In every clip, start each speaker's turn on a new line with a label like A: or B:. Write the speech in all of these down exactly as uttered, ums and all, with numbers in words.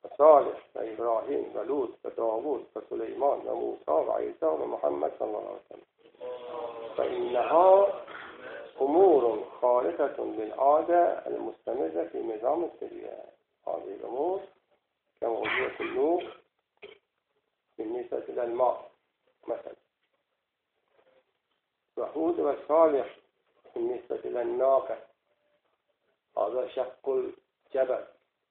A: و صالح و ابراهیم و لوط و داوود و سلیمان و موسی و عیسی و محمد صلی الله علیه وسلم فإنها امور خارقة للعادة المستمرة في نظام الطبيعة. هذه الامور كموضوع النور بالنسبة إلى الماء مثلا، وهود وصالح بالنسبة إلى الناقة، هذا شق الجبل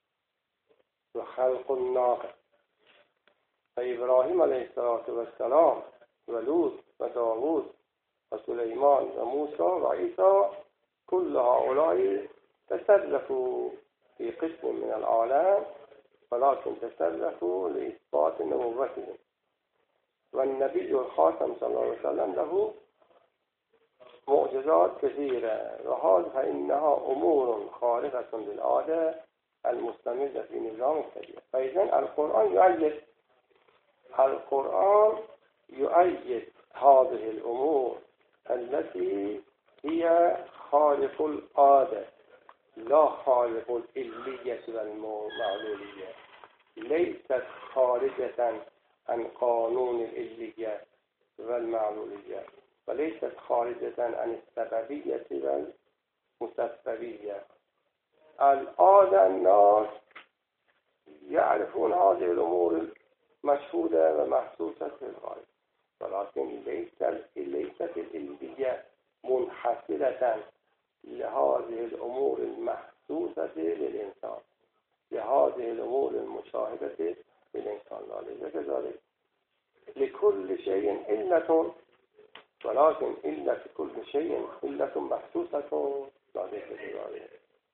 A: وخلق الناقة. فإبراهيم عليه الصلاة والسلام ولوط وداوود وسليمان وموسى وعيسى كل هؤلاء تصرفوا في قسم من العالم، ولكن تصرفوا لإثبات نبوتهم. والنبي الخاتم صلى الله عليه وسلم له معجزات كثيرة، وهذا فإنها أمور خارقة للعادة المستمرة في نظام الطبيعة. فإذن القرآن يؤيد القرآن يؤيد هذه الأمور التي هي خارق العادة لا خارق العلية والمعلولية، ليست خارجة عن قانون العلية والمعلولية، وليست خارجة عن السببية والمسببية. الآن الناس يعرفون هذه الأمور المشهودة ومحسوسة في الغالب، ولكن ليست ليست العلية منحصرة لهذه الأمور المحسوسة للإنسان، لهذه الأمور المشاهدة للإنسان. لذلك كذلك لكل شيء علة، ولكن علة كل شيء علة محسوسة. لذلك كذلك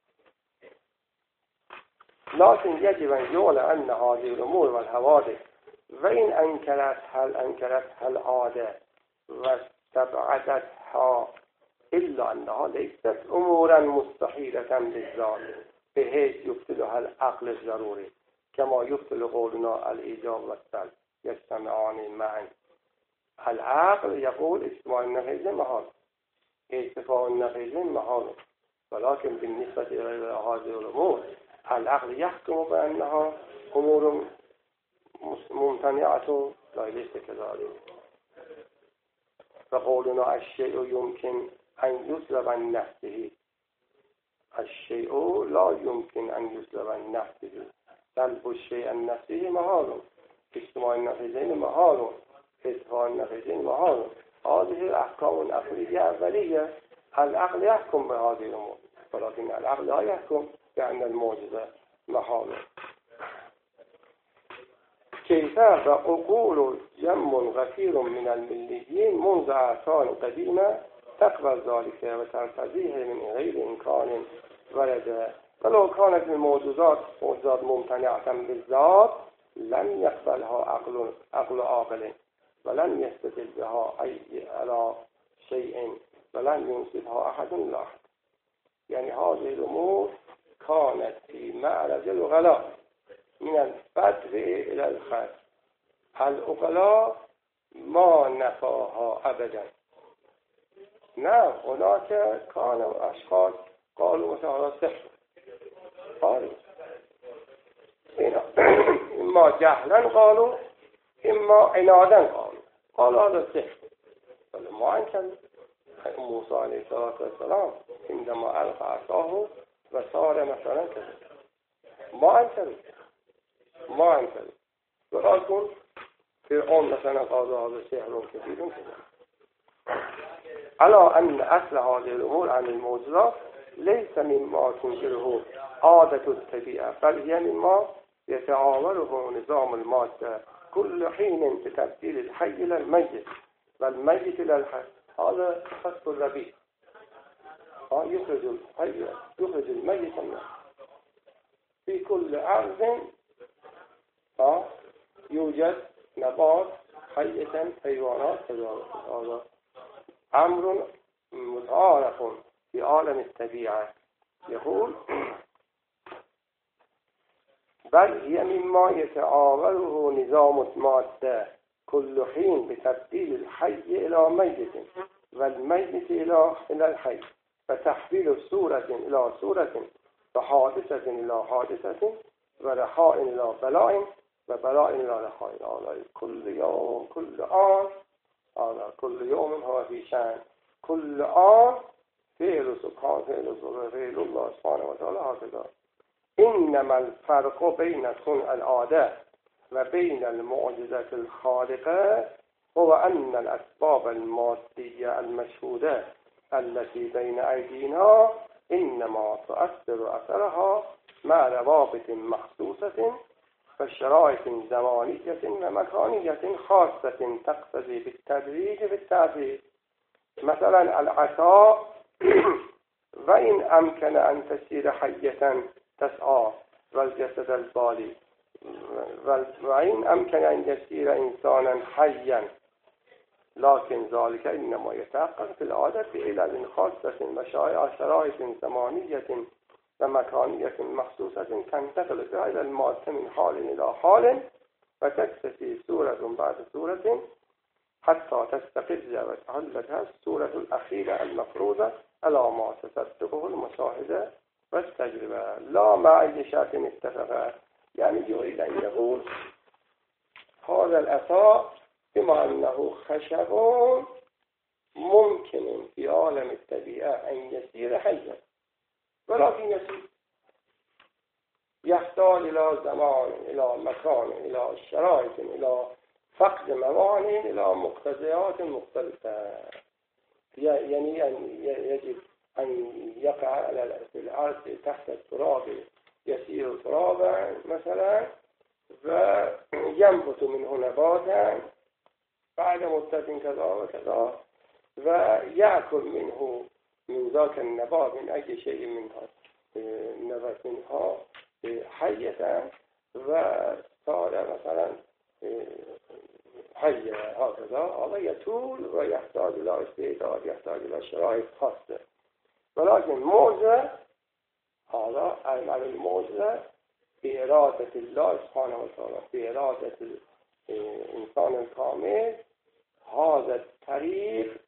A: لكن يجب أن يعلم أن هذه الأمور والحوادث وإن أنكرتها هل أنكرتها العادة واستبعدتها إلا أنها ليست أمورا مستحيلة بالذات بحيث يبطلها العقل الضروري، كما يبطل قولنا الإيجاب والسلب يجتمعان معا. العقل يقول اجتماع النقيضين محال، اتفاق النقيضين محال، ولكن بالنسبة إلى هذه الأمور العقل يحكم بأنها أمور ممتنعة لا ليس كذلك. فقولنا الشيء يمكن أن يسلب عن نفسه، الشيء لا يمكن أن يسلب عن نفسه، سلب الشيء عن نفسه محال، اجتماع النقيضين محال، اتفاق النقيضين محال. هذه الأحكام العقلية أولية، العقل يحكم بهذه الأمور، ولكن العقل لا يحكم بأن المعجزة محال. كيف وعقول جم غفير من المليين منذ أعصار قديمة تقبل ذلك وترتضيه من غير إمكان ورد، ولو كانت الموجودات موجودات ممتنعة بالذات لم يقبلها عقل عقل عاقل، ولم يستدل بها أي على شيء، ولم ينسبها أحد لا أحد. يعني هذه الأمور كانت في معرض الغلاء من البدء إلى الختم. العقلاء ما نفاها أبدا. نعم هناك كانوا أشخاص قالوا مثلا سحر، قالوا إما جهلا قالوا إما عنادا قالوا قالوا هذا سحر، فلما أنكر موسى عليه الصلاة والسلام عندما ألقى عصاه وصار مثلا كذا ما أنكر ما أنكر، ولكن فرعون مثلا قال هذا سحر كبير كذا. على أن أصل هذه الأمور عن الموجودات ليس مما تنكره عادة الطبيعة، بل هي مما يتعاوره نظام المادة كل حين بتبديل الحي إلى الميت والميت إلى الحي. هذا خط الربيع، يخرج الحي يخرج الميت منه. في كل أرض يوجد نبات حية حيوانات كذلك. هذا أمر متعارف في عالم الطبيعة. يقول بل هي مما يتعاوره نظام المادة كل حين بتبديل الحي إلى ميت والميت إلى الحي، فتحويل صورة إلى صورة وحادثة إلى حادثة و رخاء لا بلاء و بلاء لا رخاء. آلا کل یوم کل آن آلا کل یوم هو فی شأن کل آن فعل سبحان فعل فعل الله سبحانه و تعالی هكذا. انما الفرق بین صنع العاده و بین المعجزة الخارقه هو أن الأسباب المادية المشهودة التي بين أيدينا إنما تؤثر أثرها مع روابط مخصوصة وشرائط زمانية ومكانية خاصة تقتضي بالتدريج بالتأثير. مثلا العصا وإن أمكن أن تسير حية تسعى والجسد البالي وإن أمكن أن يسير إنسانا حيا لكن ذلك إنما يتحقق في العادة إلى خاصة وشرائط زمانية ومكانية مخصوصة تنتقل بها إلى المادة من حال إلى حال وتكتفي سورة بعد سورة حتى تستقر وتحلتها السورة الأخيرة المفروضة على ما تصدقه المشاهدة والتجربة لا مع أي شرط اتفق. يعني يريد أن يقول هذا العصا بما أنه خشب ممكن في عالم الطبيعة أن يسير حيا ولكن يسير يحتاج إلى زمان إلى مكان إلى شرائط إلى فقد موانع إلى مقتضيات مختلفة. يعني يجب أن يقع على الأرض تحت التراب يسير ترابا مثلا وينبت منه نباتا بعد مدة كذا وكذا ويأكل منه من ذاك النبات من أي شيء منها نبات منها حية وصار مثلا حية هكذا. هذا يطول ويحتاج إلى استعداد يحتاج إلى شرائط خاصة. ولكن موجة هذا عمل الموجة بإرادة الله سبحانه وتعالى بإرادة الإنسان الكامل. هذا الطريق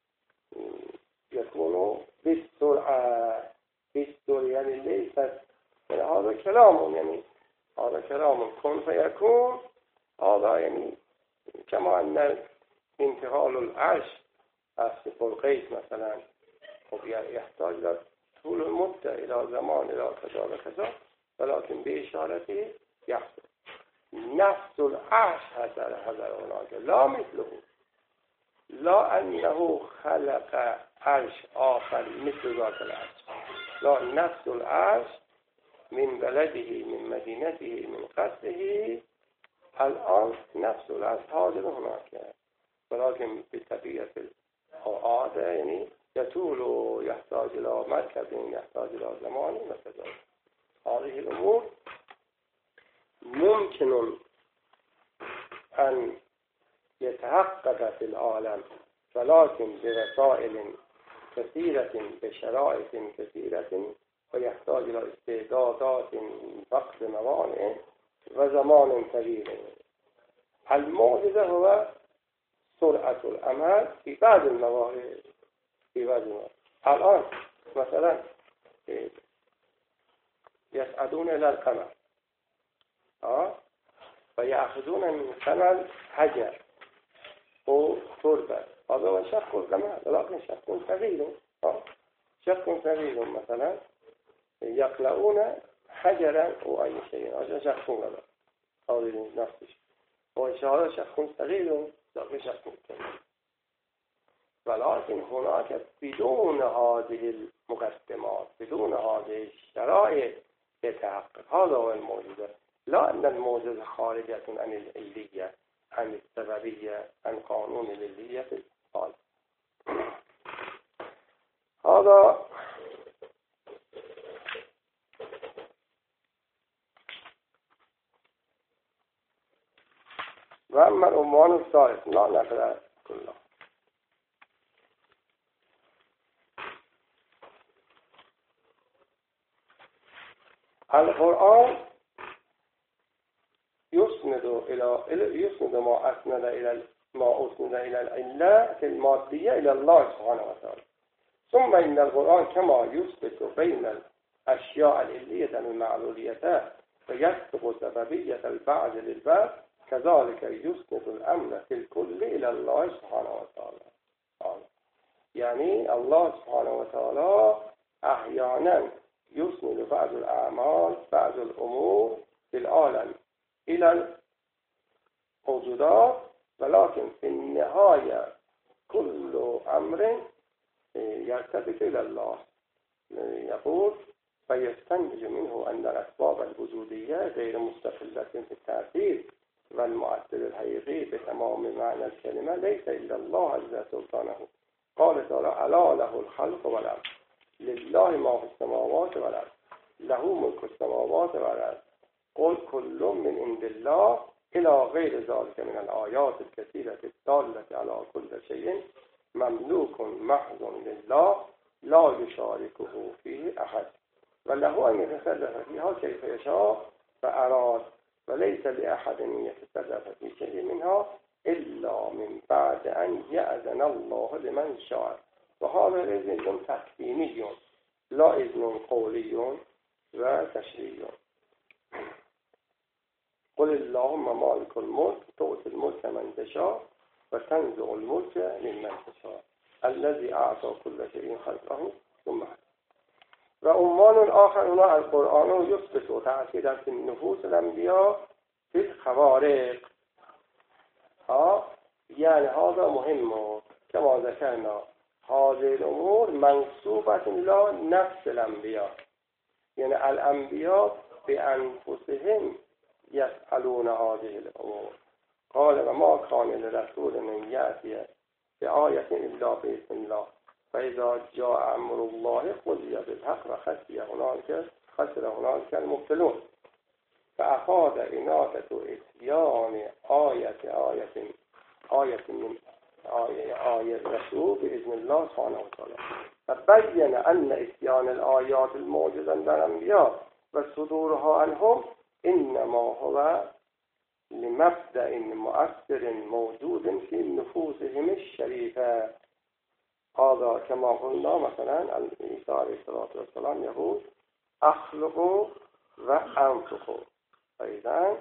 A: يكون بالسرعة بالسرعة يعني ليست يعني هذا كلام يعني هذا كلام كن فيكون. هذا يعني كما أن انتقال العرش أسف القيس مثلا يحتاج إلى طول المدة إلى زمان إلى كذا وكذا ولكن بإشارته يحصل. نفس العرش هذا هذا هناك لا مثله لا أنه خلق عرش آخر مثل ذات العرش لا نفس العرش من بلده من مدينته من قصده الآن نفس العرش حاضر هناك ولكن بطبيعة العادة يعني يطول يحتاج إلى مركب يحتاج إلى زمان وكذا. هذه الأمور ممكن أن يتحقق في العالم ولكن بوسائل كثيرة بشرائط كثيرة ويحتاج إلى استعدادات فقد موانع وزمان طويل. المعجزة هو سرعة العمل في بعض المواقع في بعض المواقع. الآن مثلا يسعدون إلى القمر آه ويأخذون من القمر حجر وتربة هذا هو شق القمر ولكن شق صغير آه شق صغير مثلا يقلعون حجرا أو أي شيء هذا شق هذا هذا نفس الشيء وإشارة شق صغير لكن شق كبير. ولكن هناك بدون هذه المقدمات بدون هذه الشرائط يتحقق. هذا هو المعجزة. لا أن المعجزة خارجة عن العلية عن السببية عن قانون العلية قال. هذا وأما العنوان الثالث لا نقرأ كله. القرآن يسند إلى يسند ما أسند إلى ما أسند إلى العلة المادية إلى الله سبحانه وتعالى. ثم إن القرآن كما يثبت بين الأشياء العلية المعلولية فيسبق سببية البعض للبعض كذلك يسند الأمر في الكل إلى الله سبحانه وتعالى. يعني الله سبحانه وتعالى أحيانا يسند بعض الأعمال بعض الأمور في العالم إلى الموجودات، ولكن في النهاية كل أمر يرتبط إلى الله. يقول فيستنتج منه أن الأسباب الوجودية غير مستقلة في التأثير، والمؤثر الحقيقي بتمام معنى الكلمة ليس إلا الله عز سلطانه. قال تعالى ألا له الخلق والأمر لله ما في السماوات والأرض له ملك السماوات والأرض قل كل من عند الله إلى غير ذلك من الآيات الكثيرة الدالة على كل شيء مملوك محض لله لا يشاركه فيه أحد وله أن يتصرف فيها كيف يشاء فأراد، وليس لأحد أن يتصرف في شيء منها إلا من بعد أن يأذن الله لمن شاء. وهذا إذن تكويني لا إذن قولي وتشريعي. قل اللهم مالك الملك تؤتي الملك من تشاء وتنزع الملك ممن تشاء الذي أعطى كل شيء خلقه ثم هدى. وعنوان آخر هنا القرآن يثبت تأثير في النفوس الأنبياء في الخوارق. ها يعني هذا مهم كما ذكرنا هذه الأمور منسوبة إلى نفس الأنبياء، يعني الأنبياء بأنفسهم يسألون هذه الأمور. قال وما كان لرسول أن يأتي بآية إلا بإذن الله فإذا جاء أمر الله قضي بالحق وخسر هنالك خسر هنالك المبطلون. فأخذ إناثة إتيان آية آية آية من آية آية الرسول بإذن الله سبحانه وتعالى، فبين أن إتيان الآيات الموجودة عند الأنبياء وصدورها عنهم إنما هو لمبدأ مؤثر موجود في نفوسهم الشريفة. هذا كما قلنا مثلا عيسى عليه الصلاة والسلام يقول أخلق وأنفق، فإذا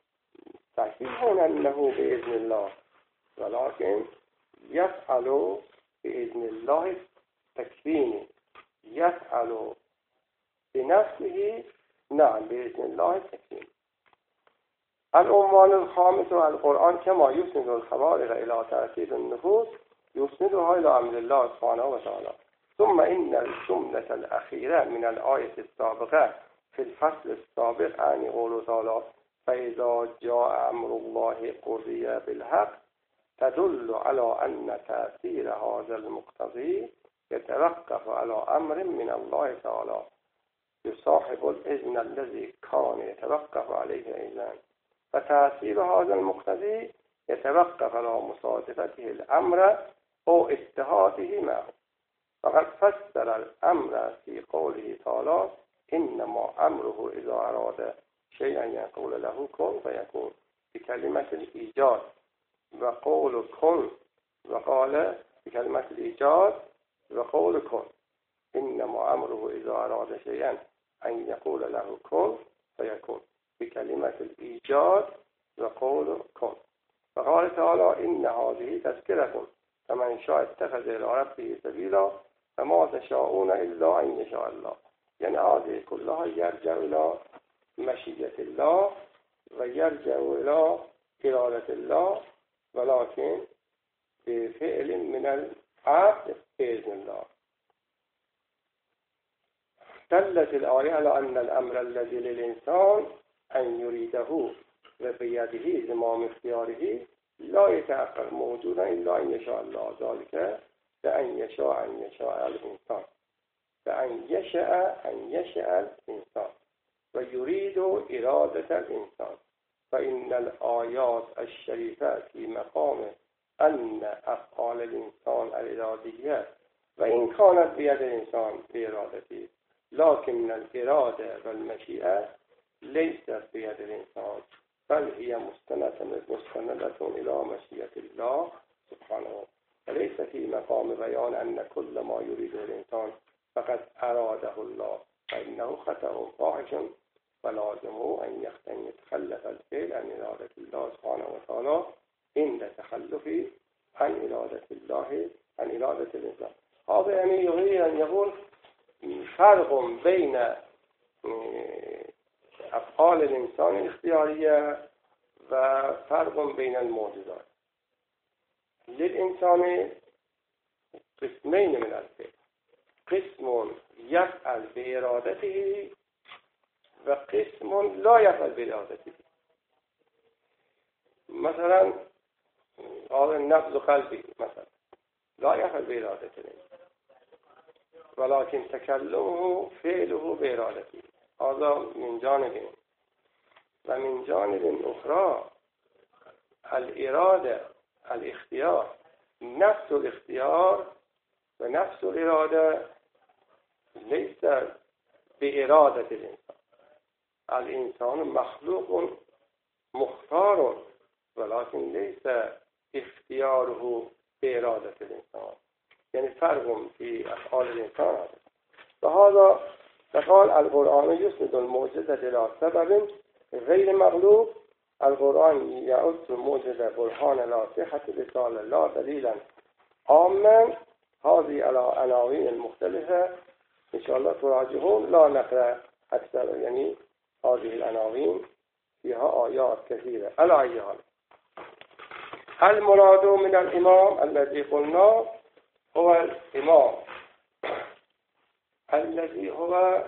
A: صحيح أنه بإذن الله ولكن يفعل بإذن الله تكوينه، يفعل بنفسه نعم بإذن الله تكوينه. العنوان الخامس القرآن كما يسند الخوارق إلى تأثير النفوس يسندها إلى أمر الله سبحانه وتعالى. ثم إن الجملة الأخيرة من الآية السابقة في الفصل السابق عن قوله تعالى فإذا جاء أمر الله قضي بالحق تدل على أن تأثير هذا المقتضي يتوقف على أمر من الله تعالى يصاحب الإذن الذي كان يتوقف عليه إذن، فتأثير هذا المقتضي يتوقف على مصادفته الأمر أو اتحاده معه. فقد فسر الأمر في قوله تعالى إنما أمره إذا أراد شيئا يقول له كن فيكون بكلمة الإيجاد، وقول كن وقال بكلمة الإيجاد وقول كن. إنما أمره إذا أراد شيئا أن يقول له كن فيكون بكلمة الإيجاد وقول كن. فقال تعالى إن هذه تذكرة فمن شاء اتخذ إلى ربه سبيلا فما تشاءون إلا أن يشاء الله. يعني هذه كلها يرجع إلى مشيئة الله ويرجع إلى إرادة الله، ولكن بفعل من العبد بإذن الله. دلت الآية على أن الأمر الذي للإنسان أن يريده وبيده زمام اختياره لا يتأخر موجودا إلا أن يشاء الله ذلك بأن يشاء أن يشاء الإنسان بأن يشاء أن يشاء الإنسان ويريد إرادة الإنسان. فإن الآيات الشريفة في مقام أن أفعال الإنسان الإرادية وإن كانت بيد الإنسان بإرادته لكن الإرادة والمشيئة ليست بيد الإنسان بل هي مستندة مستندة إلى مشيئة الله سبحانه، وليس في مقام بيان أن كل ما يريده الإنسان فقد أراده الله فإنه خطأ فاحش ولازمه أن يتخلف الفعل عن إرادة الله سبحانه وتعالى عند تخلف عن إرادة الله عن إرادة الإنسان. هذا يعني يريد أن يقول فرق بين أفعال الإنسان الاختيارية وفرق بين المعجزات. للإنسان قسمين من الفعل، قسم يفعل بإرادته وقسم لا يفعل بإرادته. مثلا هذا النبض قلبي مثلا لا يفعل بإرادته، ولكن تكلمه فعله بإرادته، هذا من جانب. ومن جانب أخرى الإرادة الاختيار، نفس الاختيار ونفس الإرادة ليس بإرادة الإنسان. الإنسان مخلوق مختار، ولكن ليس اختياره بإرادة الإنسان. يعني فرق في أفعال الإنسان. فهذا فقال القرآن يسند المعجزة إلى سبب غير مغلوب. القرآن يعد المعجزة برهان لا صحة لسان الله دليلا عاما. هذه العناوين المختلفة إن شاء الله تراجعون، لا نقرأ أكثر. يعني هذه العناوين فيها آيات كثيرة. على أي حال المراد من الإمام الذي قلنا هو الإمام الذي هو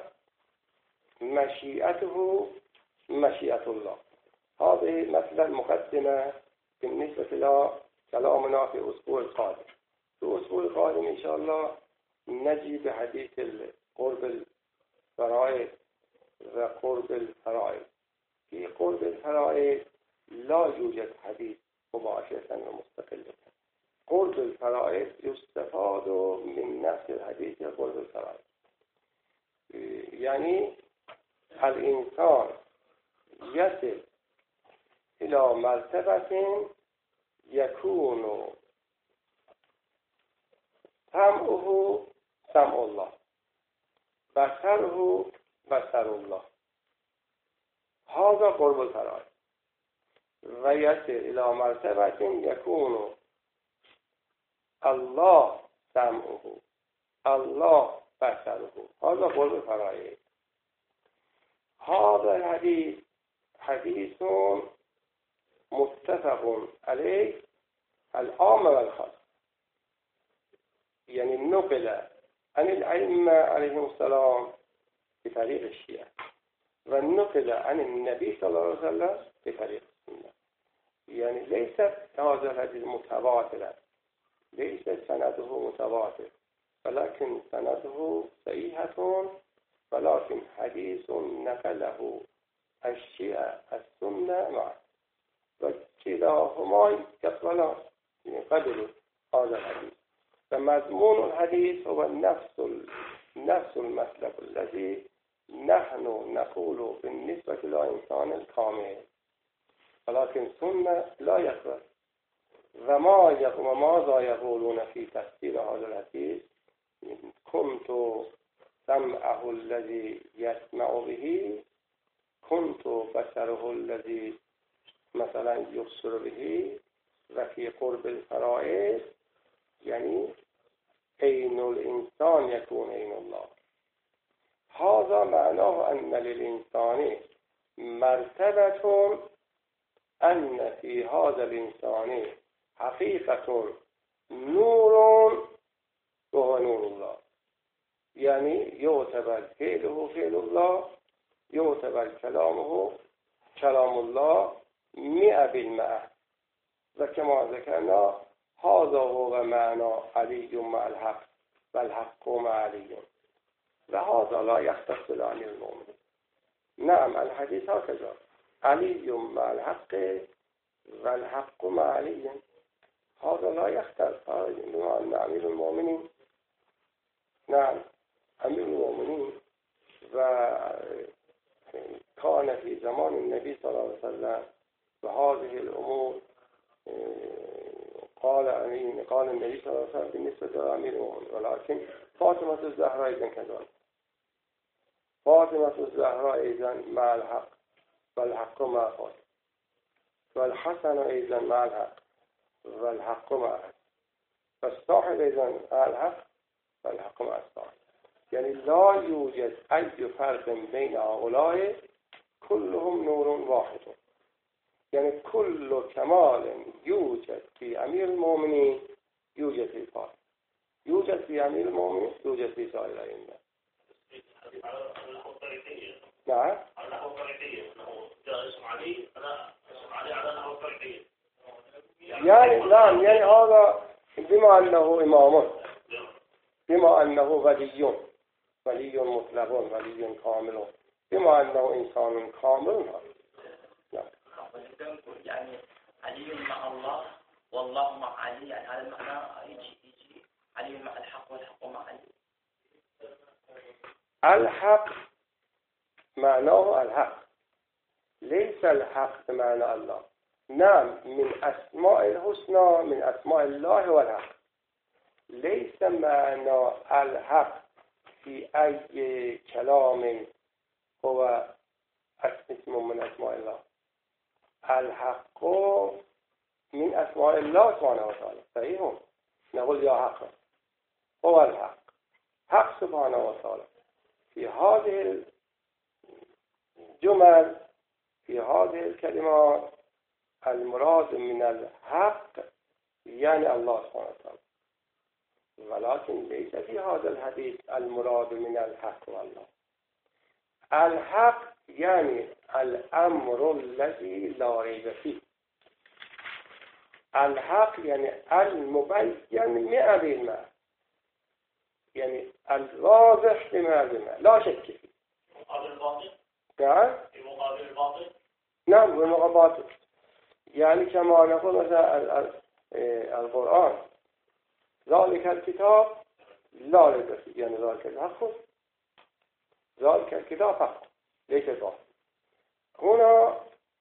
A: مشيئته مشيئة الله. هذه مثلا مقدمة بالنسبة إلى كلامنا في الأسبوع القادم. في الأسبوع القادم إن شاء الله نجي بحديث قرب الفرائض وقرب الفرائض. في قرب الفرائض لا يوجد حديث مباشرة ومستقلة. قرب الفرائض يستفاد من نفس الحديث قرب الفرائض. يعني الإنسان يصل إلى مرتبة يكون سمعه سمع الله، بصره بصر الله. هذا قرب الفرائض. ويصل إلى مرتبة يكون الله سمعه الله بصره. هذا قرب الفرائض. هذا الحديث حديث متفق عليه العام والخاص. يعني نقل عن الأئمة عليهم السلام بطريق الشيعة، والنقل عن النبي صلى الله عليه وسلم بطريق السنة. يعني ليست هذا الحديث متواترا، ليس سنده متواتر، ولكن سنده صحيحة، ولكن حديث نقله الشيعة السنة معه، وكلاهما يقبلان يقبل هذا الحديث. فمضمون الحديث هو نفس نفس المسلك الذي نحن نقول بالنسبة للإنسان الكامل، ولكن سنة لا يقبل. وما يقوم ماذا يقولون في تفسير هذا الحديث؟ كنت سمعه الذي يسمع به، كنت بصره الذي مثلا يبصر به. وفي قرب الفرائض يعني عين الإنسان يكون عين الله. هذا معناه أن للإنسان مرتبة، أن في هذا الإنسان حقيقة نور وهو نور الله. يعني يعتبر فعله فعل الله، يعتبر كلامه كلام الله مئة بالمئة. وكما ذكرنا هذا هو معنى علي مع الحق والحق مع علي، وهذا لا يختص لأمير المؤمنين. نعم الحديث هكذا، علي مع الحق والحق مع علي، هذا لا يختص مع أمير المؤمنين. نعم أمير المؤمنين وكان في زمان النبي صلى الله عليه وسلم وهذه الأمور قال أمين قال النبي صلى الله عليه وسلم بالنسبة لأمير المؤمنين، ولكن فاطمة الزهراء أيضا كذلك. فاطمة الزهراء أيضا مع الحق والحق مع فاطمة، والحسن أيضا مع الحق والحق مع الحق، والصاحب أيضا مع الحق والحق مع الصاحب. يعني لا يوجد أي فرق بين هؤلاء، كلهم نور واحد. يعني كل كمال يوجد في أمير المؤمنين يوجد في فاطمة، يوجد في أمير المؤمنين يوجد في سائر الأئمة. نعم. يعني نعم، يعني هذا بما أنه إمام، بما أنه ولي ولي مطلق ولي كامل، بما أنه إنسان كامل. نعم.
B: يعني علي مع الله والله مع علي، يعني هذا المعنى يجي يجي علي مع الحق والحق مع علي.
A: الحق معناه الحق، ليس الحق بمعنى الله. نعم، من أسماء الحسنى، من أسماء الله والحق، ليس معنى الحق في أي كلام هو اسم من أسماء الله. الحق من أسماء الله سبحانه وتعالى، صحيح؟ نقول يا حق، هو الحق، حق سبحانه وتعالى. في هذه الجمل، في هذه الكلمات، المراد من الحق يعني الله سبحانه وتعالى، ولكن ليس في هذا الحديث المراد من الحق والله. الحق يعني الأمر الذي لا ريب فيه، الحق يعني المبين مئة بالمئة، يعني الواضح بمئة بالمئة لا شك فيه.
B: مقابل الباطل؟
A: نعم.
B: في مقابل الباطل؟
A: نعم، بالمقابل. يعني كما نقول مثلا القرآن ذلك الكتاب لا ريب فيه، يعني ذلك الحق، ذلك الكتاب حق ليس باطل. هنا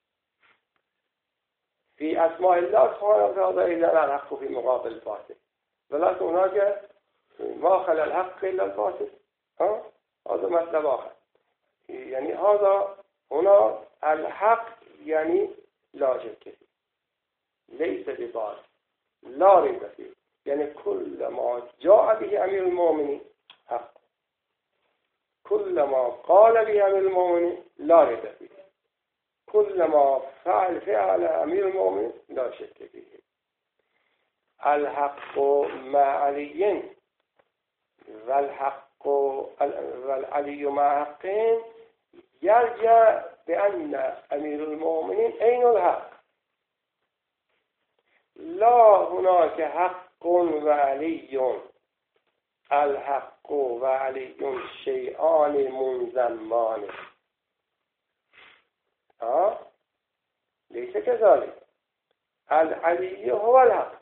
A: في أسماء الله سبحانه وتعالى إلا الحق في مقابل الباطل، ولكن هناك ما خلا الحق إلا الباطل، ها؟ هذا مطلب آخر. يعني هذا هنا الحق يعني لا شك فيه، ليس بباطل، لا ريب فيه، يعني كل ما جاء به أمير المؤمنين حق، كل ما قال به أمير المؤمنين لا ريب فيه، كل ما فعل فعل أمير المؤمنين لا شك فيه. الحق مع علي والحق والعلي مع حقين يرجع بأن أمير المؤمنين أين الحق، لا هناك حق وعلي. الحق وعلي شيئان منضمان، ها؟ ليس كذلك. العلي هو الحق،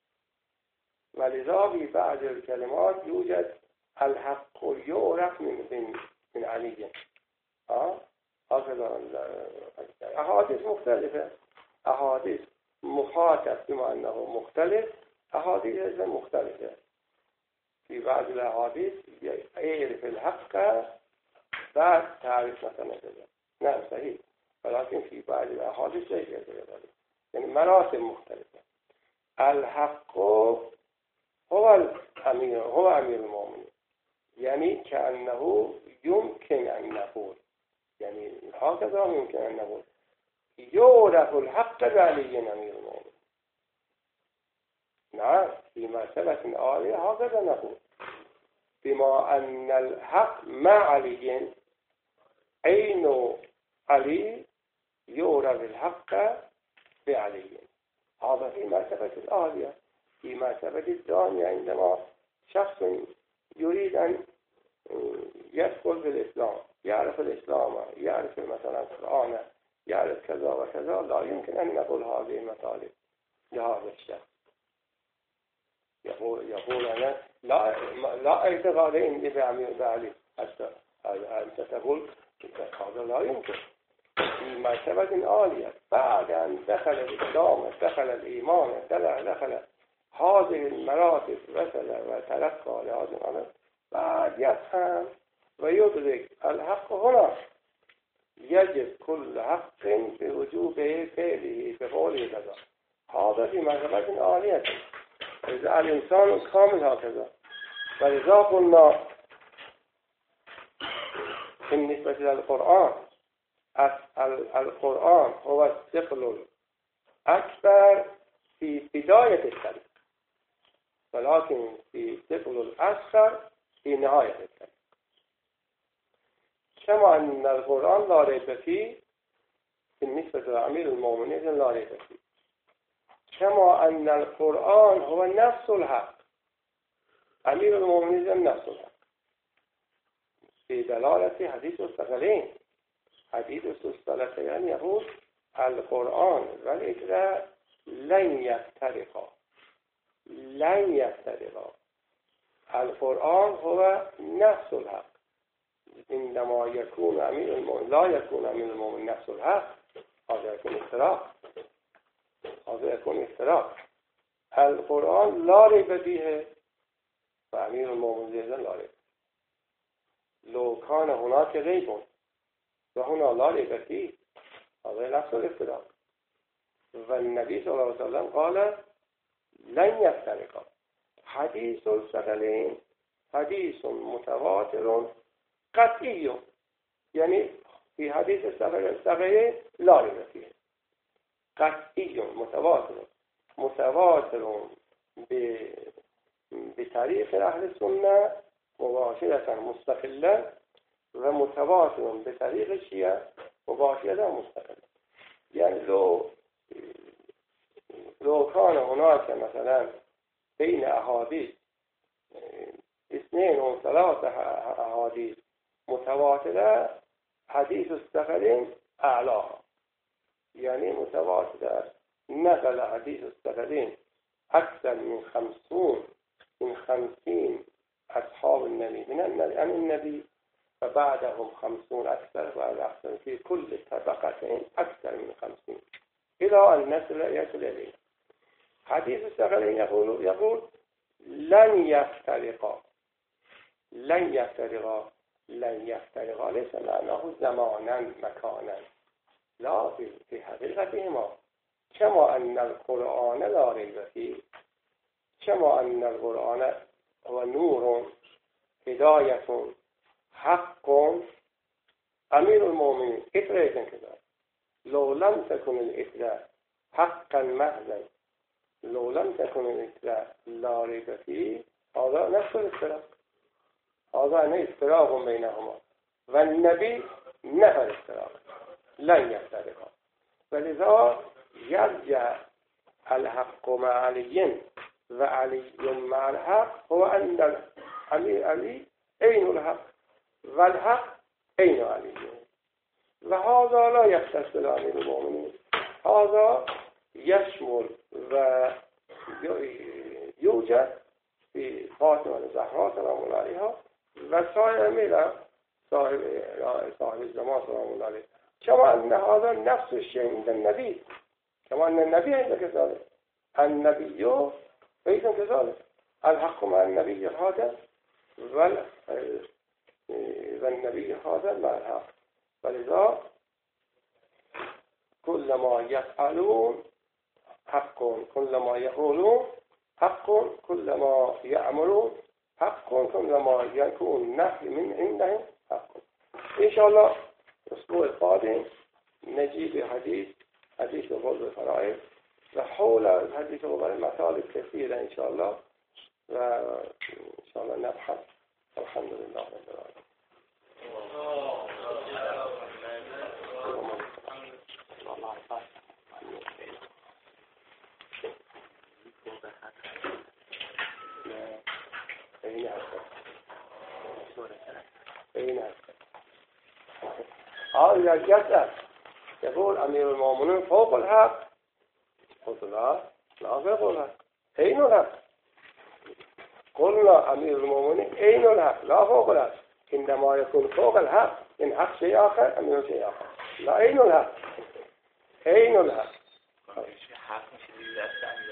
A: ولذا في بعض الكلمات يوجد الحق يعرف من من من علي، ها؟ هكذا أحاديث مختلفة، أحاديث مخاطب بما أنه مختلف، أحاديث مختلفة. في بعض الأحاديث يعرف الحق بعد تعرف مثلا كذا، نعم صحيح، ولكن في بعض الأحاديث ليس كذلك، يعني مراتب مختلفة. الحق هو الأمير، هو أمير المؤمنين، يعني كأنه يمكن أن نقول، يعني هكذا يمكن أن نقول يعرف الحق بعلي أمير المؤمنين. نعم، في مرتبة عالية هكذا نقول، بما أن الحق مع علي، أين علي يعرف الحق بعلي، هذا في مرتبة العالية. في مرتبة الثانية عندما شخص يريد أن يدخل في الإسلام، يعرف الإسلام، يعرف مثلا القرآن، يعرف كذا وكذا، لا يمكن أن نقول هذه المطالب لهذا الشخص. يقول يقول أنا لا لا اعتقاد عندي بعمل بعلي، حتى أنت تقول هذا لا يمكن. في مرتبة عالية بعد أن دخل الإسلام، دخل الإيمان، دخل هذه المراتب وصل وتلقى لهذا الأمر، بعد يفهم و یدرک الحق هنا یجب کل حق به وجوب فعله به قول کذا هذا في مرتبة عالية إذا الإنسان كامل هكذا ولذا قلنا بالنسبة للقرآن القرآن هو الثقل الأكبر في بداية الكلمة ولكن في الثقل الأصغر في نهاية الكلمة كما أن القرآن لا ريب فيه بالنسبة لأمير المؤمنين لا ريب فيه كما أن القرآن هو نفس الحق أمير المؤمنين نفس الحق في دلالة حديث الثقلين حديث الثقلين يقول القرآن والإقراء لن يفترقا لن يفترقا القرآن هو نفس الحق عندما يكون أمير المؤمنين لا يكون أمير المؤمنين نفس الحق هذا يكون افتراق هذا يكون افتراق القرآن لا ريب فيه فأمير المؤمنين لا ريب لو كان هناك ريب وهنا لا ريب فيه هذا نفس الافتراق والنبي صلى الله عليه وسلم قال لن يفترقا حديث الثقلين حديث متواتر قطعي يعني في حديث الثقلين لا ريب فيه قطعي متواتر متواتر بطريق أهل السنة مباشرة مستقلا ومتواتر بطريق الشيعة مباشرة مستقلا يعني لو لو كان هناك مثلا بين أحاديث اثنين و ثلاثة أحاديث متواترة حديث الثقلين أعلاها يعني متواترة نقل حديث الثقلين أكثر من خمسون من خمسين أصحاب النبي من النبي عن النبي فبعدهم خمسون أكثر وعلى أحسن في كل طبقتين أكثر من خمسين إلى أن نصل يصل إليه حديث الثقلين يقول يقول لن يفترقا لن يفترقا لن يفترقا ليس معناه زمانا مكانا لا في حقيقتهما كما أن القرآن لا ريب فيه كما أن القرآن هو نور هداية حق أمير المؤمنين إفريق كذا لو لم تكن الإفراء حقا محضا لو لم تكن الإفراء لا ريب فيه هذا نفس الافتراق هذا افتراق بينهما والنبي نفى الافتراق لن يفترقا ولذا يرجع الحق مع علي وعلي مع الحق هو أن علي علي أين الحق والحق أين علي وهذا لا يختص بالأمير المؤمنين هذا يشمل ويوجد في فاطمة الزهراء سلام الله عليها وسائر أميرها صاحب صاحب الزمان سلام الله عليه كما أن هذا نفس الشيء عند النبي كما أن النبي عند كذلك النبي ليس كذلك الحق مع النبي هذا والنبي هذا مع الحق فلذا كل ما يفعلون حق كل ما يقولون حق كل ما يعملون حق كل ما يكون نهي من عندهم حق إن شاء الله الأسبوع القادم نجيب حديث حديث غلب الفرائض وحول الحديث غلب مطالب كثيرة إن شاء الله وإن شاء الله نبحث الحمد لله رب العالمين أين هذا؟ أين هذا؟ آه إذا جاء يقول أمير المؤمنين فوق الحق قلت لا لا فوق الحق أين الحق؟ قلنا أمير المؤمنين أين الحق؟ لا فوق الحق عندما يكون فوق الحق إن حق شيء آخر أمير شيء آخر لا أين الحق؟ أين الحق؟